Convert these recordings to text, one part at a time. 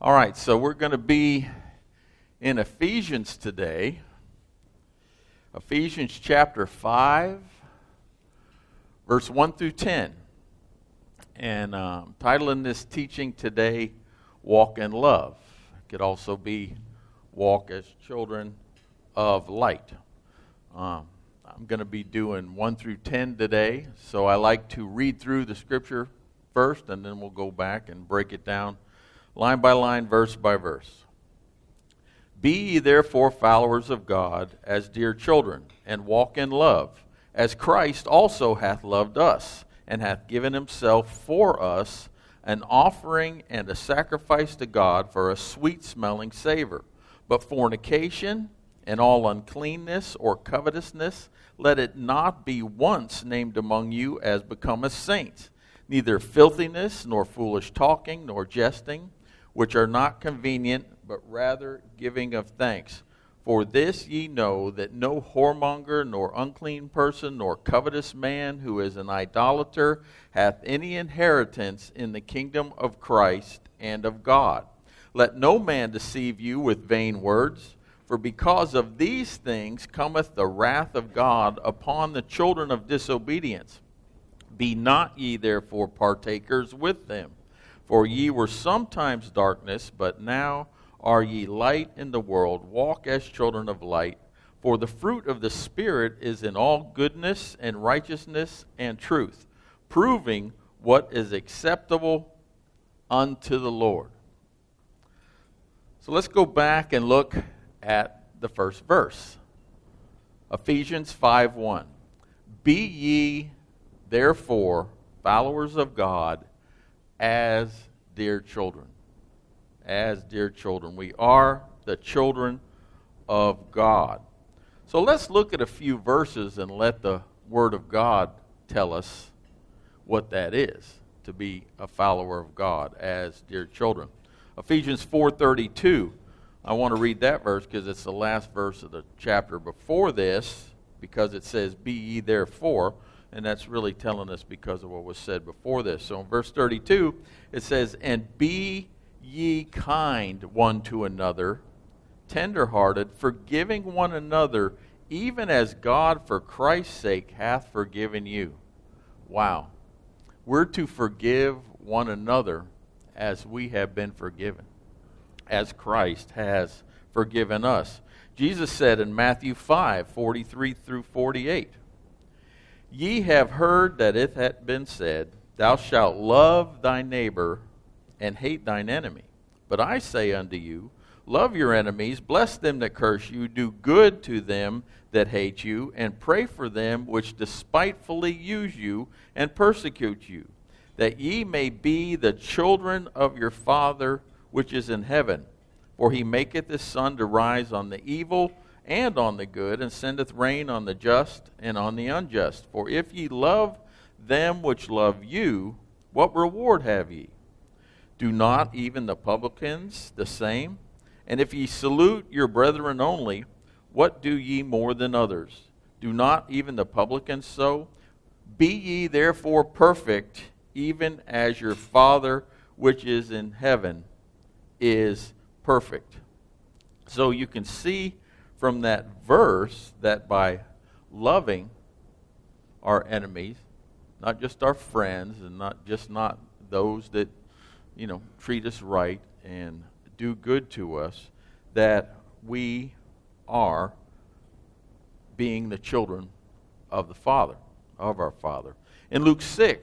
All right, so we're going to be in Ephesians today. Ephesians chapter 5, verse 1 through 10. And titling this teaching today, Walk in Love. It could also be Walk as Children of Light. I'm going to be doing 1 through 10 today, so I like to read through the scripture first, and then we'll go back and break it down line by line, verse by verse. Be ye therefore followers of God as dear children, and walk in love, as Christ also hath loved us, and hath given himself for us, an offering and a sacrifice to God for a sweet-smelling savor. But fornication and all uncleanness or covetousness, let it not be once named among you as becometh saints, neither filthiness, nor foolish talking, nor jesting, which are not convenient, but rather giving of thanks. For this ye know, that no whoremonger, nor unclean person, nor covetous man, who is an idolater, hath any inheritance in the kingdom of Christ and of God. Let no man deceive you with vain words, for because of these things cometh the wrath of God upon the children of disobedience. Be not ye therefore partakers with them. For ye were sometimes darkness, but now are ye light in the world. Walk as children of light. For the fruit of the Spirit is in all goodness and righteousness and truth, proving what is acceptable unto the Lord. So let's go back and look at the first verse. Ephesians 5:1. Be ye therefore followers of God as dear children. As dear children. We are the children of God. So let's look at a few verses and let the Word of God tell us what that is, to be a follower of God as dear children. Ephesians 4:32. I want to read that verse because it's the last verse of the chapter before this, because it says, Be ye therefore. And that's really telling us because of what was said before this. So in verse 32, it says, And be ye kind one to another, tenderhearted, forgiving one another, even as God for Christ's sake hath forgiven you. Wow. We're to forgive one another as we have been forgiven, as Christ has forgiven us. Jesus said in Matthew 5:43 through 48, Ye have heard that it hath been said, Thou shalt love thy neighbor and hate thine enemy. But I say unto you, Love your enemies, bless them that curse you, do good to them that hate you, and pray for them which despitefully use you and persecute you, that ye may be the children of your Father which is in heaven. For he maketh his sun to rise on the evil and on the good, and sendeth rain on the just and on the unjust. For if ye love them which love you, what reward have ye? Do not even the publicans the same? And if ye salute your brethren only, what do ye more than others? Do not even the publicans so? Be ye therefore perfect, even as your Father which is in heaven is perfect. So you can see from that verse that by loving our enemies, not just our friends and not those that treat us right and do good to us, that we are being the children of the Father, of our Father. In Luke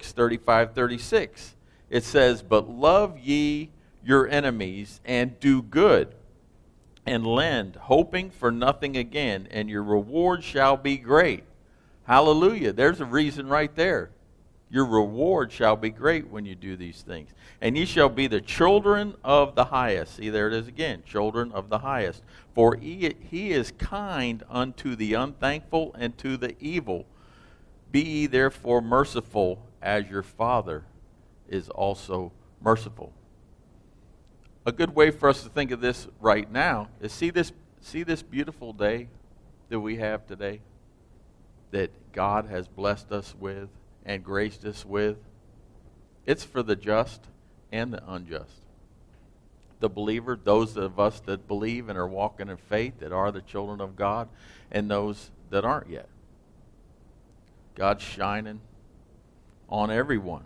6:35-36, it says, But love ye your enemies, and do good, and lend, hoping for nothing again, and your reward shall be great. Hallelujah. There's a reason right there. Your reward shall be great when you do these things. And ye shall be the children of the highest. See, there it is again, children of the highest. For he is kind unto the unthankful and to the evil. Be ye therefore merciful, as your Father is also merciful. A good way for us to think of this right now is see this beautiful day that we have today, that God has blessed us with and graced us with. It's for the just and the unjust. the believer, those of us that believe and are walking in faith, that are the children of God, and those that aren't yet. God's shining on everyone.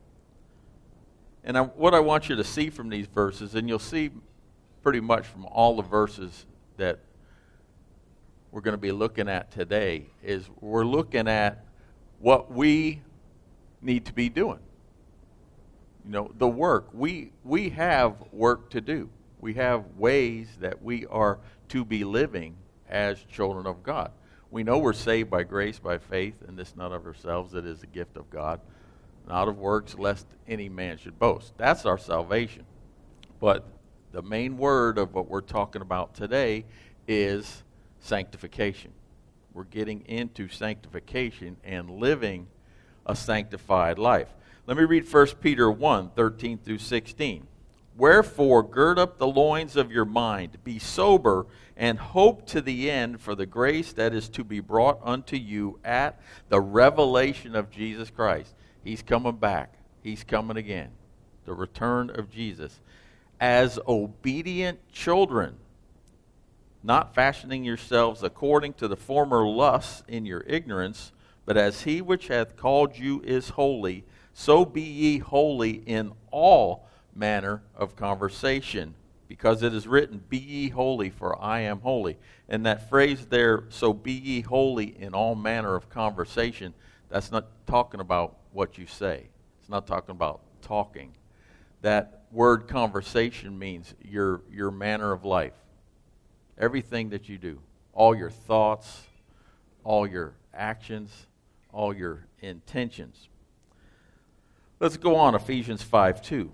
And what I want you to see from these verses, and you'll see pretty much from all the verses that we're going to be looking at today, is we're looking at what we need to be doing. You know, the work. We have work to do. We have ways that we are to be living as children of God. We know we're saved by grace, by faith, and this not of ourselves, it is a gift of God, not of works, lest any man should boast. That's our salvation. But the main word of what we're talking about today is sanctification. We're getting into sanctification and living a sanctified life. Let me read 1 Peter 1, 13 through 16. Wherefore, gird up the loins of your mind, be sober, and hope to the end for the grace that is to be brought unto you at the revelation of Jesus Christ. He's coming back. He's coming again. The return of Jesus. As obedient children, not fashioning yourselves according to the former lusts in your ignorance, but as he which hath called you is holy, so be ye holy in all manner of conversation, because it is written, be ye holy, for I am holy. And that phrase there, so be ye holy in all manner of conversation, that's not talking about what you say. It's not talking about talking. That word conversation means your manner of life. Everything that you do, all your thoughts, all your actions, all your intentions. Let's go on, Ephesians 5:2.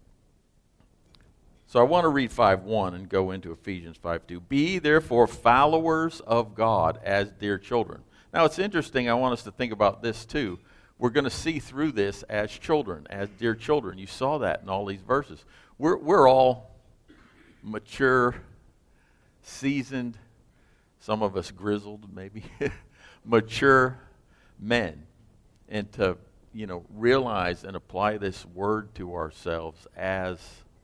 So I want to read 5:1 and go into Ephesians 5:2. Be therefore followers of God as dear children. Now it's interesting, I want us to think about this too. We're going to see through this as children, as dear children. You saw that in all these verses. We're all mature, seasoned, some of us grizzled maybe, mature men. And to, realize and apply this word to ourselves as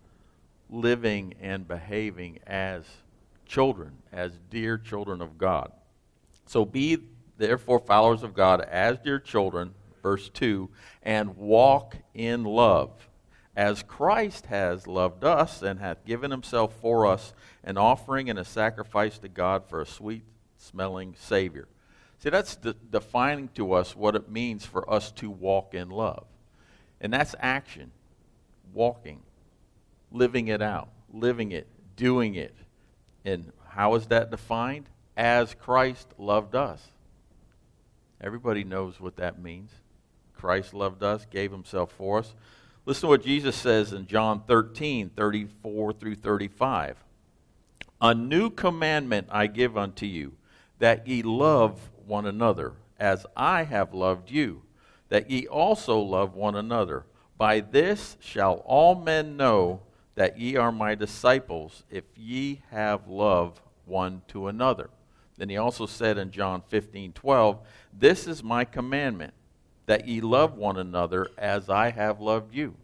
living and behaving as children, as dear children of God. So be therefore followers of God as dear children, verse 2, and walk in love, as Christ has loved us and hath given himself for us, an offering and a sacrifice to God for a sweet-smelling Savior. See, that's defining to us what it means for us to walk in love. And that's action, walking, living it out, living it, doing it. And how is that defined? As Christ loved us. Everybody knows what that means. Christ loved us, gave himself for us. Listen to what Jesus says in John 13, 34 through 35. A new commandment I give unto you, that ye love one another, as I have loved you, that ye also love one another. By this shall all men know that ye are my disciples, if ye have love one to another. Then he also said in John 15:12, this is my commandment, that ye love one another as I have loved you.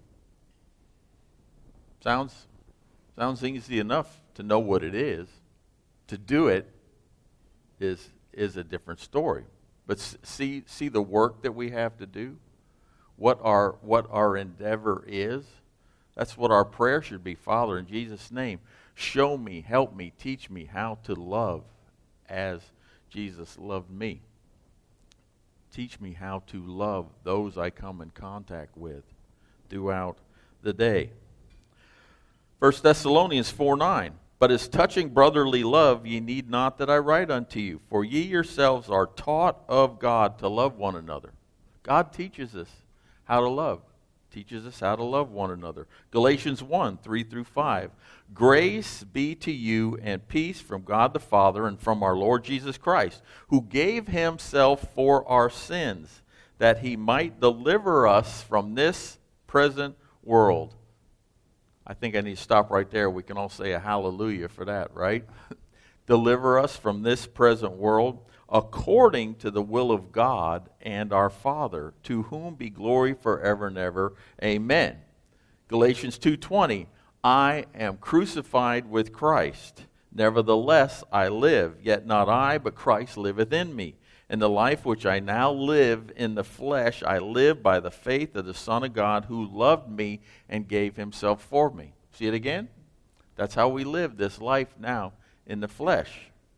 Sounds easy enough to know what it is. To do it is a different story. But see the work that we have to do, what our endeavor is. That's what our prayer should be. Father, in Jesus' name, show me, help me, teach me how to love as Jesus loved me. Teach me how to love those I come in contact with throughout the day. 1 Thessalonians 4:9. But as touching brotherly love, ye need not that I write unto you, for ye yourselves are taught of God to love one another. God teaches us how to love. Teaches us how to love one another. Galatians 1, 3 through 5. Grace be to you and peace from God the Father and from our Lord Jesus Christ, who gave himself for our sins, that he might deliver us from this present world. I think I need to stop right there. We can all say a hallelujah for that, right? Deliver us from this present world, according to the will of God and our Father, to whom be glory forever and ever. Amen. Galatians 2:20. I am crucified with Christ. Nevertheless, I live, yet not I, but Christ liveth in me. And the life which I now live in the flesh, I live by the faith of the Son of God, who loved me and gave himself for me. See it again? That's how we live this life now in the flesh.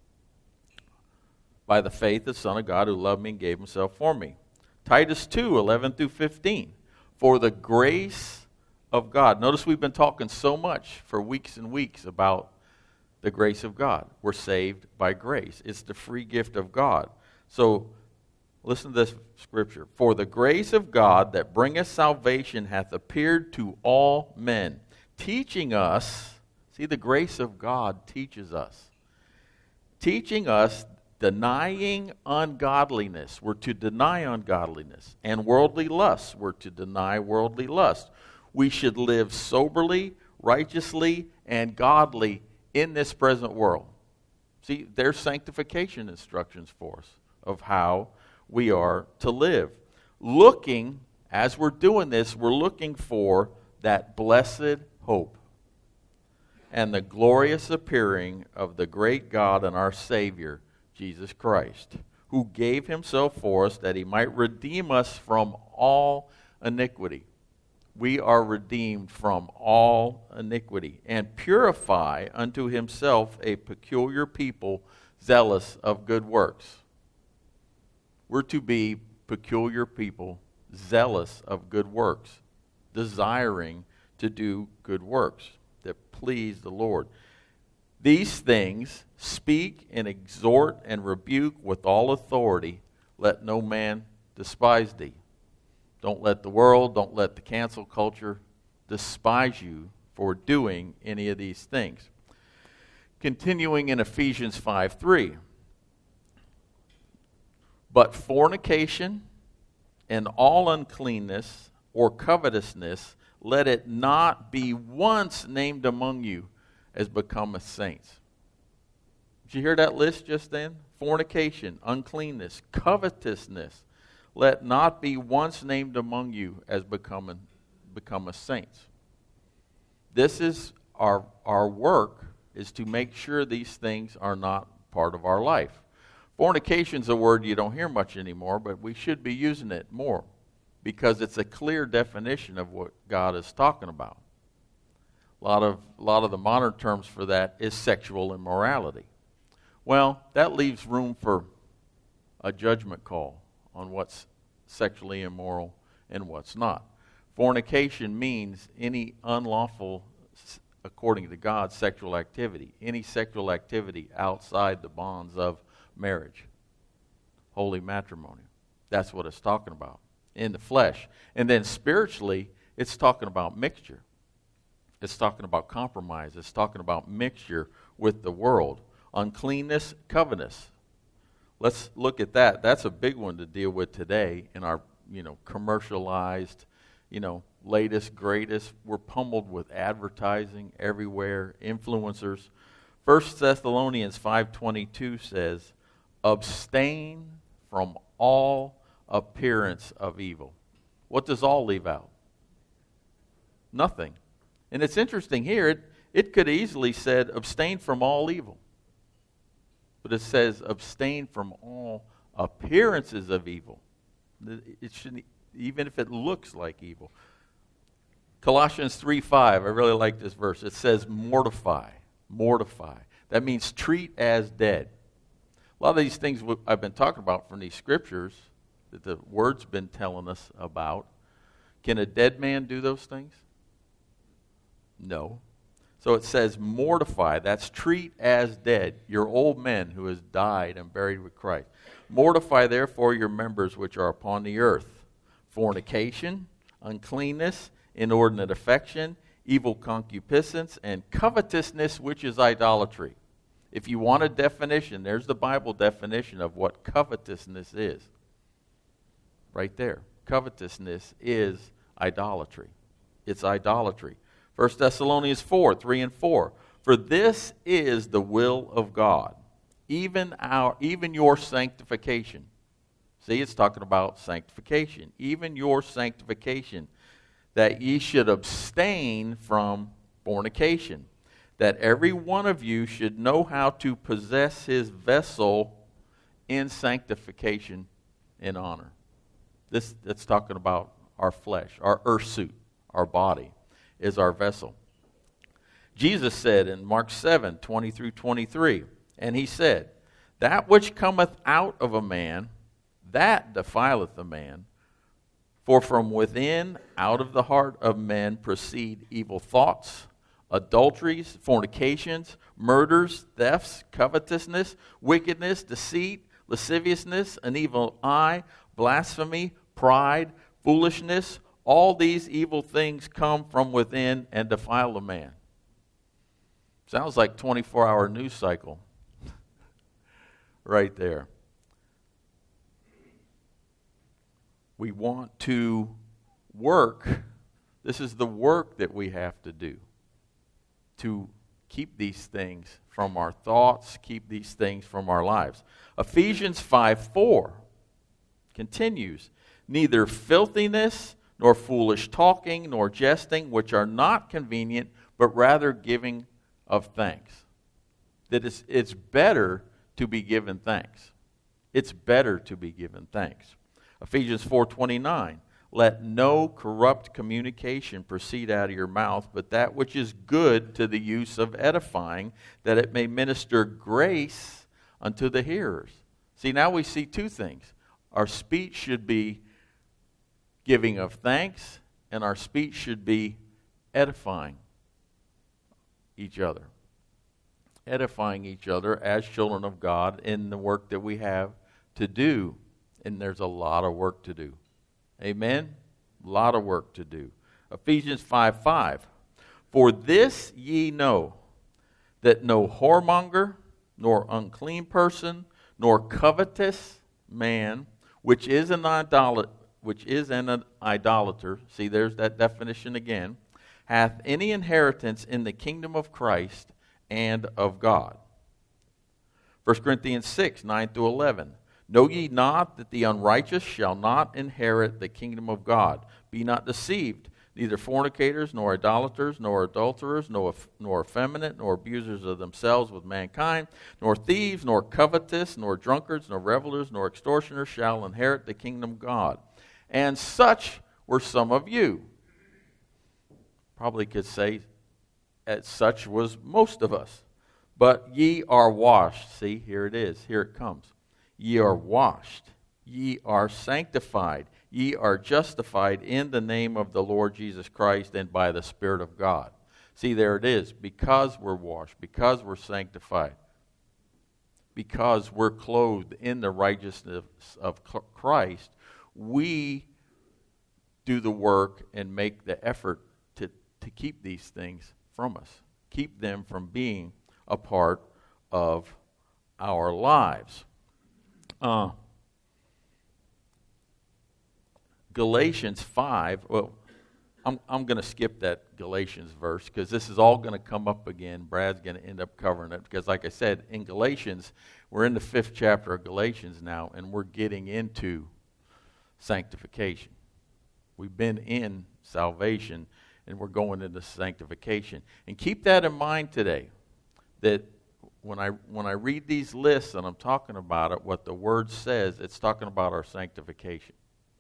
By the faith of the Son of God, who loved me and gave himself for me. Titus 2, 11 through 15. For the grace of God. Notice we've been talking so much for weeks and weeks about the grace of God. We're saved by grace. It's the free gift of God. So, listen to this scripture. For the grace of God that bringeth salvation hath appeared to all men, teaching us, see, the grace of God teaches us. Teaching us, denying ungodliness. We're to deny ungodliness. And worldly lusts. We're to deny worldly lust. We should live soberly, righteously, and godly in this present world. See, there's sanctification instructions for us of how we are to live. Looking, as we're doing this, we're looking for that blessed hope and the glorious appearing of the great God and our Savior, Jesus Christ, who gave himself for us that he might redeem us from all iniquity. We are redeemed from all iniquity, and purify unto himself a peculiar people, zealous of good works. We're to be peculiar people, zealous of good works, desiring to do good works that please the Lord. These things speak and exhort and rebuke with all authority. Let no man despise thee. Don't let the world, don't let the cancel culture despise you for doing any of these things. Continuing in Ephesians 5:3. But fornication and all uncleanness or covetousness, let it not be once named among you as becometh saints. Did you hear that list just then? Fornication, uncleanness, covetousness. Let not be once named among you as becometh saints. This is our work, is to make sure these things are not part of our life. Fornication is a word you don't hear much anymore, but we should be using it more because it's a clear definition of what God is talking about. A lot of the modern terms for that is sexual immorality. Well, that leaves room for a judgment call on what's sexually immoral and what's not. Fornication means any unlawful, according to God, sexual activity. Any sexual activity outside the bonds of marriage. Holy matrimony. That's what it's talking about in the flesh. And then spiritually, it's talking about mixture. It's talking about compromise. It's talking about mixture with the world. Uncleanness, covetousness. Let's look at that. That's a big one to deal with today in our, commercialized, latest, greatest. We're pummeled with advertising everywhere, influencers. 1 Thessalonians 5:22 says, abstain from all appearance of evil. What does all leave out? Nothing. And it's interesting here, it could easily said abstain from all evil. But it says abstain from all appearances of evil. It shouldn't, even if it looks like evil. Colossians 3:5, I really like this verse. It says mortify. Mortify. That means treat as dead. A lot of these things I've been talking about from these scriptures that the Word's been telling us about. Can a dead man do those things? No. So it says mortify. That's treat as dead your old men who has died and buried with Christ. Mortify therefore your members which are upon the earth. Fornication, uncleanness, inordinate affection, evil concupiscence, and covetousness, which is idolatry. If you want a definition, there's the Bible definition of what covetousness is. Right there. Covetousness is idolatry. It's idolatry. 1 Thessalonians 4:3 and 4. For this is the will of God, even your sanctification. See, it's talking about sanctification. Even your sanctification, that ye should abstain from fornication, that every one of you should know how to possess his vessel in sanctification and honor. That's talking about our flesh, our earth suit, our body is our vessel. Jesus said in Mark 7, 20 through 23, and he said, that which cometh out of a man, that defileth a man. For from within, out of the heart of men, proceed evil thoughts, adulteries, fornications, murders, thefts, covetousness, wickedness, deceit, lasciviousness, an evil eye, blasphemy, pride, foolishness. All these evil things come from within and defile a man. Sounds like 24-hour news cycle right there. We want to work. This is the work that we have to do to keep these things from our thoughts, keep these things from our lives. Ephesians 5:4 continues, neither filthiness, nor foolish talking, nor jesting, which are not convenient, but rather giving of thanks. That it's better to be given thanks. It's better to be given thanks. Ephesians 4:29, let no corrupt communication proceed out of your mouth, but that which is good to the use of edifying, that it may minister grace unto the hearers. See, now we see two things. Our speech should be giving of thanks, and our speech should be edifying each other. Edifying each other as children of God in the work that we have to do. And there's a lot of work to do. Amen? A lot of work to do. Ephesians 5:5. For this ye know, that no whoremonger, nor unclean person, nor covetous man, which is an idolater, see, there's that definition again, hath any inheritance in the kingdom of Christ and of God. 1 Corinthians 6, 9 through 11. Know ye not that the unrighteous shall not inherit the kingdom of God? Be not deceived, neither fornicators, nor idolaters, nor adulterers, nor effeminate, nor abusers of themselves with mankind, nor thieves, nor covetous, nor drunkards, nor revelers, nor extortioners shall inherit the kingdom of God. And such were some of you. Probably could say, as such was most of us. But ye are washed. See, here it is. Here it comes. Ye are washed, ye are sanctified, ye are justified in the name of the Lord Jesus Christ and by the Spirit of God. See, there it is. Because we're washed, because we're sanctified, because we're clothed in the righteousness of Christ, we do the work and make the effort to keep these things from us, keep them from being a part of our lives. Galatians 5, well, I'm going to skip that Galatians verse because this is all going to come up again. Brad's going to end up covering it because, like I said, in Galatians, we're in the 5th chapter of Galatians now, and we're getting into sanctification. We've been in salvation, and we're going into sanctification. And keep that in mind today, that when I read these lists and I'm talking about it, what the Word says, it's talking about our sanctification.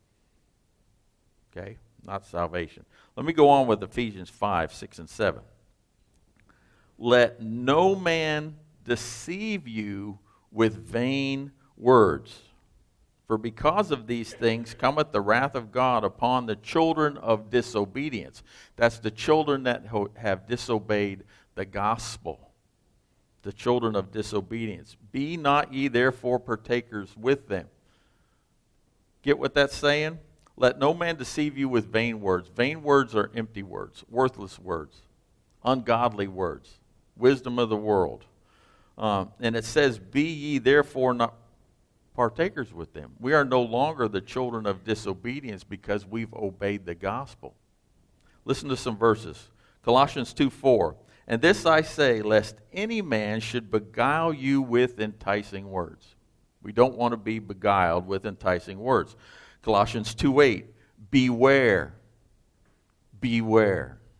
Okay? Not salvation. Let me go on with Ephesians 5, 6, and 7. Let no man deceive you with vain words. For because of these things cometh the wrath of God upon the children of disobedience. That's the children that have disobeyed the gospel. The children of disobedience. Be not ye therefore partakers with them. Get what that's saying? Let no man deceive you with vain words. Vain words are empty words, worthless words, ungodly words, wisdom of the world. And it says, be ye therefore not partakers with them. We are no longer the children of disobedience because we've obeyed the gospel. Listen to some verses. Colossians 2:4. And this I say, lest any man should beguile you with enticing words. We don't want to be beguiled with enticing words. Colossians 2:8. Beware. Beware.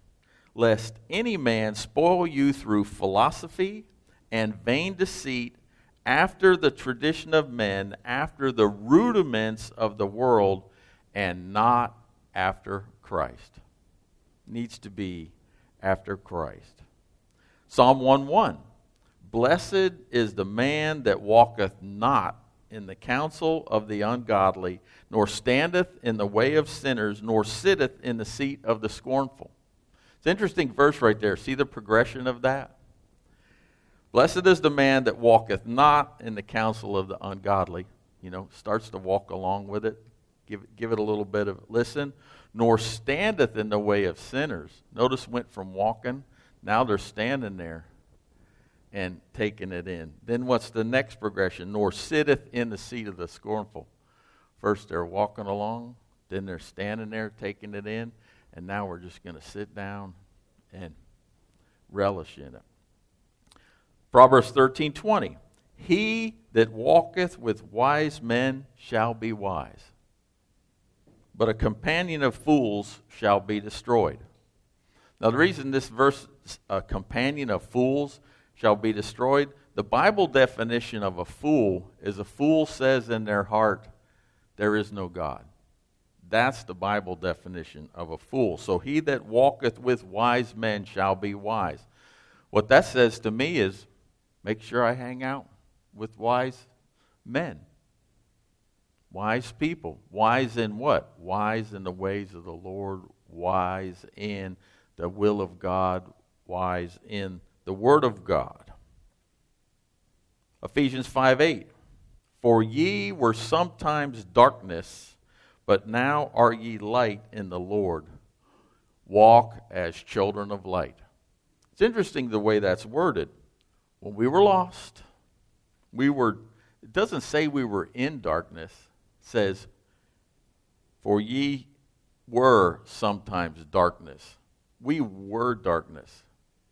lest any man spoil you through philosophy and vain deceit, after the tradition of men, after the rudiments of the world, and not after Christ. Needs to be after Christ. Psalm 1:1. Blessed is the man that walketh not in the counsel of the ungodly, nor standeth in the way of sinners, nor sitteth in the seat of the scornful. It's an interesting verse right there. See the progression of that? Blessed is the man that walketh not in the counsel of the ungodly. Starts to walk along with it. Give it a little bit of listen. Nor standeth in the way of sinners. Notice went from walking, now they're standing there and taking it in. Then what's the next progression? Nor sitteth in the seat of the scornful. First they're walking along, then they're standing there taking it in, and now we're just going to sit down and relish in it. Proverbs 13:20. He that walketh with wise men shall be wise, but a companion of fools shall be destroyed. Now the reason this verse, a companion of fools shall be destroyed, the Bible definition of a fool is a fool says in their heart, there is no God. That's the Bible definition of a fool. So he that walketh with wise men shall be wise. What that says to me is, make sure I hang out with wise men. Wise people. Wise in what? Wise in the ways of the Lord. Wise in the will of God. Wise in the Word of God. Ephesians 5:8. For ye were sometimes darkness, but now are ye light in the Lord. Walk as children of light. It's interesting the way that's worded. When we were lost, it doesn't say we were in darkness. It says, for ye were sometimes darkness. We were darkness.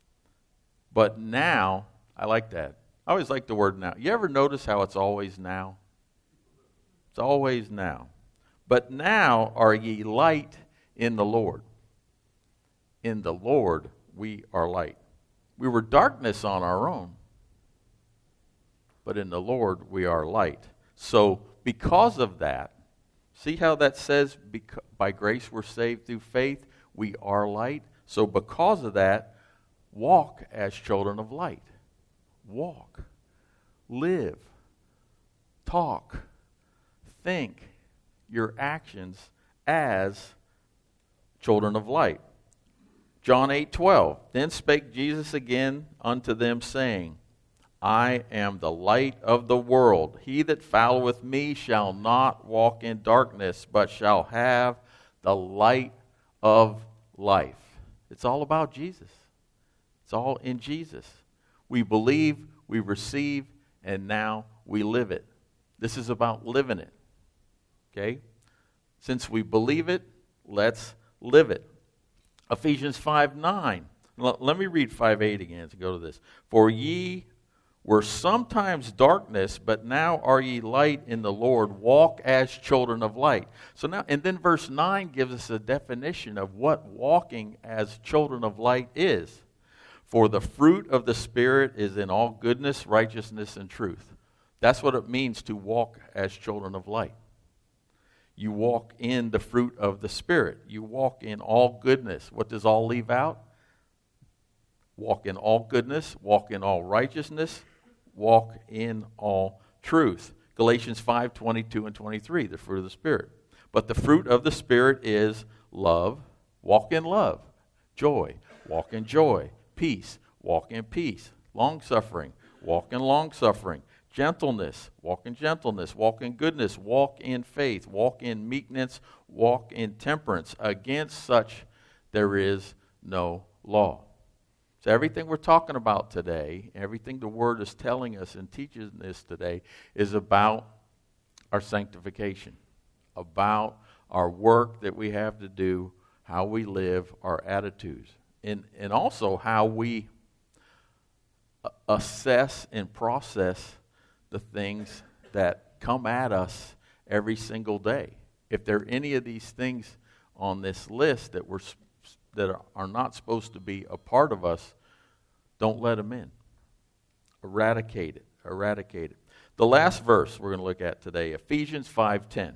But now, I like that. I always like the word now. You ever notice how it's always now? It's always now. But now are ye light in the Lord. In the Lord we are light. We were darkness on our own, but in the Lord we are light. So because of that, see how that says, by grace we're saved through faith, we are light. So because of that, walk as children of light. Walk, live, talk, think your actions as children of light. John 8:12. Then spake Jesus again unto them, saying, I am the light of the world. He that followeth me shall not walk in darkness, but shall have the light of life. It's all about Jesus. It's all in Jesus. We believe, we receive, and now we live it. This is about living it. Okay? Since we believe it, let's live it. Ephesians 5:9. Let me read 5:8 again to go to this. For ye were sometimes darkness, but now are ye light in the Lord. Walk as children of light. So now, and then verse 9 gives us a definition of what walking as children of light is. For the fruit of the Spirit is in all goodness, righteousness, and truth. That's what it means to walk as children of light. You walk in the fruit of the Spirit. You walk in all goodness. What does all leave out? Walk in all goodness, walk in all righteousness, walk in all truth. Galatians 5:22 and 23, the fruit of the Spirit. But the fruit of the Spirit is love, walk in love, joy, walk in joy, peace, walk in peace, long-suffering, walk in long-suffering, gentleness, walk in gentleness, walk in goodness, walk in faith, walk in meekness, walk in temperance. Against such there is no law. So everything we're talking about today, everything the Word is telling us and teaching us today is about our sanctification, about our work that we have to do, how we live, our attitudes, and also how we assess and process the things that come at us every single day. If there are any of these things on this list that we're that are not supposed to be a part of us, don't let them in. Eradicate it. Eradicate it. The last verse we're going to look at today, Ephesians 5:10.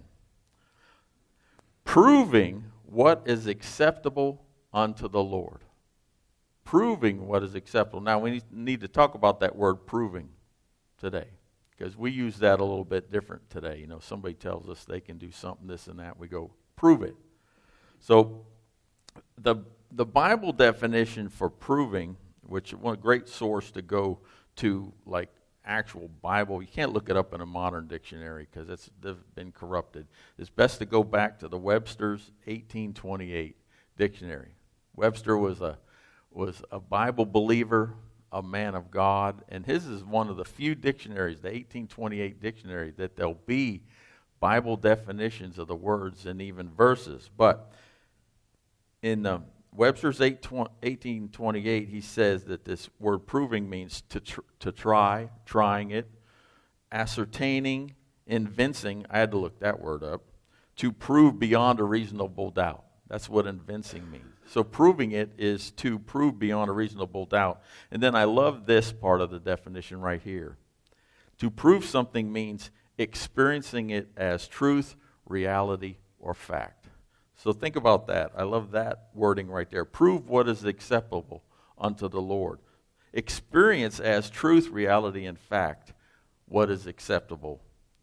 Proving what is acceptable unto the Lord. Proving what is acceptable. Now, we need to talk about that word proving today, because we use that a little bit different today. You know, somebody tells us they can do something, this and that. We go, prove it. So, the Bible definition for proving, which is one great source to go to, like actual Bible, you can't look it up in a modern dictionary because they've been corrupted. It's best to go back to the Webster's 1828 dictionary. Webster was a Bible believer, a man of God, and his is one of the few dictionaries, the 1828 dictionary, that there'll be Bible definitions of the words and even verses. But in Webster's 1828, he says that this word proving means to try, trying it, ascertaining, evincing. I had to look that word up. To prove beyond a reasonable doubt. That's what evincing means. So proving it is to prove beyond a reasonable doubt. And then I love this part of the definition right here. To prove something means experiencing it as truth, reality, or fact. So think about that. I love that wording right there. Prove what is acceptable unto the Lord. Experience as truth, reality, and fact what is acceptable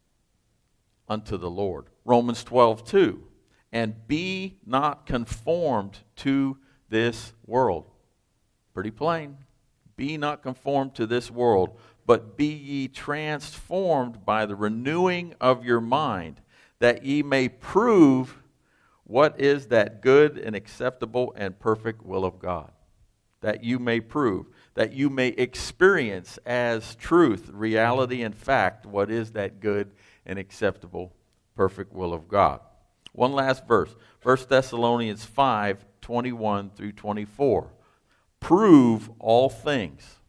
unto the Lord. Romans 12:2. And be not conformed to this world. Pretty plain. Be not conformed to this world, but be ye transformed by the renewing of your mind, that ye may prove what is that good and acceptable and perfect will of God. That you may prove, that you may experience as truth, reality, and fact what is that good and acceptable, perfect will of God. One last verse, 1 Thessalonians 5:21 through 24. Prove all things.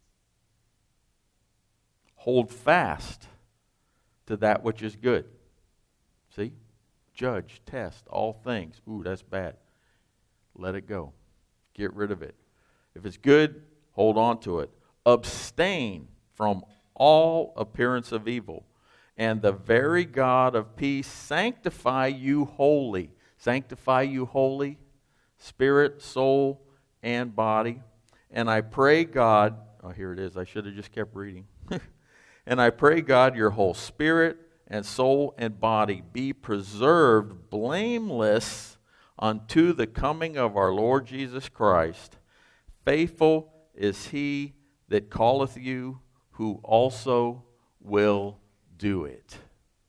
Hold fast to that which is good. See? Judge, test all things. Ooh, that's bad. Let it go. Get rid of it. If it's good, hold on to it. Abstain from all appearance of evil. And the very God of peace sanctify you wholly. Sanctify you wholly, spirit, soul, and body. And I pray God, oh, here it is. I should have just kept reading. And I pray God your whole spirit and soul and body be preserved blameless unto the coming of our Lord Jesus Christ. Faithful is he that calleth you, who also will do it.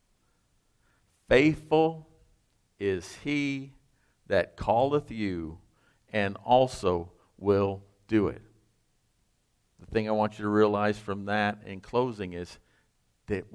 Faithful is he that calleth you, and also will do it. The thing I want you to realize from that in closing is that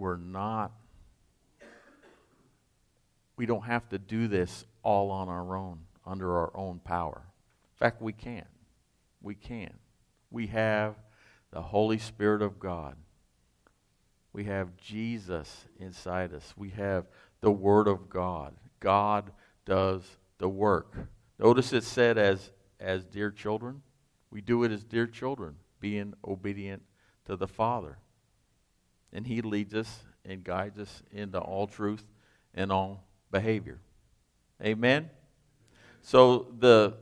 we don't have to do this all on our own, under our own power. In fact, we can. We can. We have the Holy Spirit of God. We have Jesus inside us. We have the Word of God. God does the work. Notice it said as dear children. We do it as dear children, being obedient to the Father. And He leads us and guides us into all truth and all behavior. Amen? So the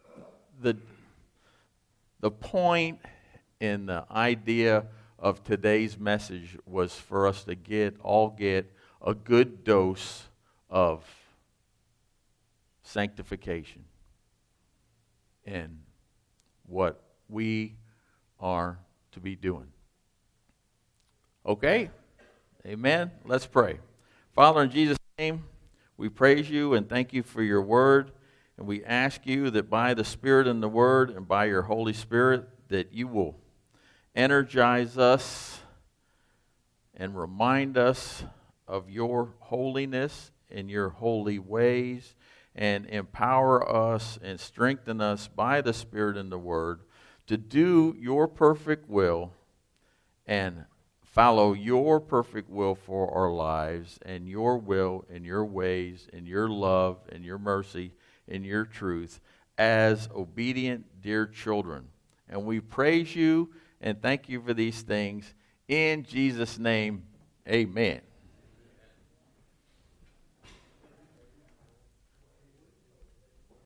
point and the idea of today's message was for us to get a good dose of sanctification and what we are to be doing. Okay? Amen? Let's pray. Father, in Jesus' name, we praise you and thank you for your word. And we ask you that by the Spirit and the word and by your Holy Spirit, that you will energize us and remind us of your holiness and your holy ways, and empower us and strengthen us by the Spirit and the Word to do your perfect will and follow your perfect will for our lives, and your will and your ways and your love and your mercy and your truth as obedient, dear children. And we praise you and thank you for these things. In Jesus' name, amen.